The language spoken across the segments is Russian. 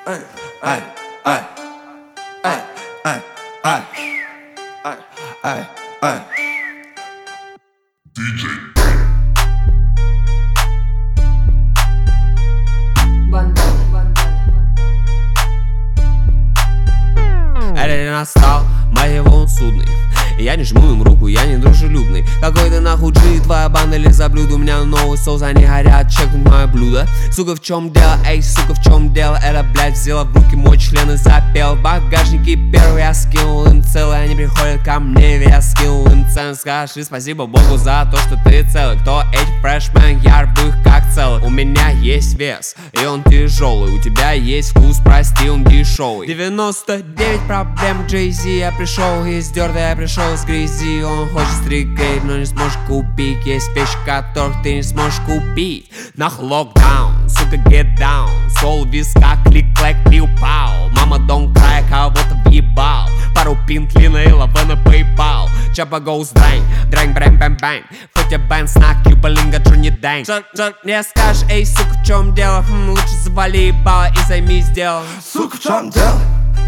Ай, ай, ай, ай, ай, ай, ай, ай, ай. День настал, моего он судный. Я не жму им руку, я не дружелюбный. Какой ты нахуй G, твоя банда ли за блюдо? У меня новый соус, они горят, чекнуть мое блюдо. Сука, в чем дело, эй, сука, в чем дело? Это, блядь, взяла в руки мой член и запел. Багажники первый я скинул им целый. Они приходят ко мне, я скинул им цену. Скажи спасибо Богу за то, что ты целый. Кто эти фрешмен, я рву их как целый. У меня есть вес, и он тяжелый. У тебя есть вкус, прости, он дешевый. 99 проблем, Jay-Z. Я пришел из дерта, я пришел с грязи. Он хочет стригейт, но не сможешь купить. Есть вещи, которых ты не сможешь купить. Нах локдаун, сука, get down. Сол в висках, клик-клэк, пиу-пау. Мама, don't cry, кого-то въебал. Пару пинтлина и лава на PayPal. Чапа goes дрэнь, дрэнь, брэнь, бэм, бэнь. Фотя бэн, снак, юбалинга, джуни дэнь. Не скажешь, эй, сука, в чем дело? Лучше завали ебало и займись делом. Сука, в чем дело?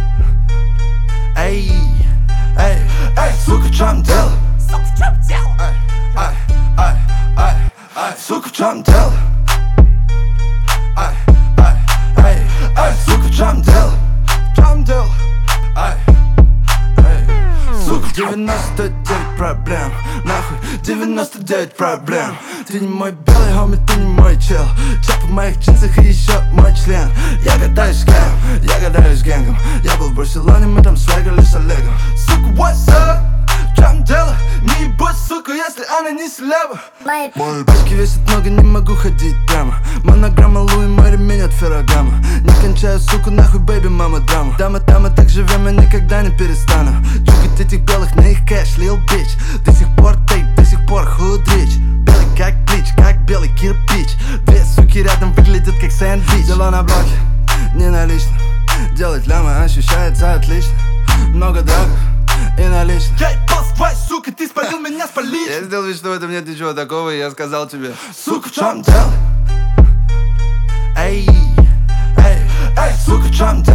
Эй, эй, эй, сука, в чем дело? Сука, в чем дело? Ай, ай, ай, ай, сука, в чем дело? Ай, ай, ай, ай, сука, в чем дело? В чем дело? Ай, ай, сука, 99 проблем, нахуй, 99 проблем. Ты не мой белый хоми, ты не мой чел. Чап в моих джинсах и еще мой член. Я гадаюсь с кем, я гадаюсь с генгом. Я был в Барселоне, мы там свегали с Олегом. Сука, what's up? В чем дело? Не ебать, сука, если она не слева. Мои башки весят много, не могу ходить прямо. Монограмма Луи, мой ремень от Феррагама. Не кончаю, сука, нахуй, бэйби, мама, драма. Дама, так живем, я никогда не перестану. Чукать этих белых на их кэш, лил бич. До сих пор тейп, до сих пор худрич. Белый как плич, как белый кирпич. Две суки рядом выглядят как сэндвич. Дела на блоке, не налично. Делать лямы ощущается отлично. Много драгов и наличных. Эй, босс, твой, сука, ты спалил меня, спалить. Я сделал вид, что в этом нет ничего такого, и я сказал тебе: сука, в чем дело? Эй, эй, эй, сука, в чем дело?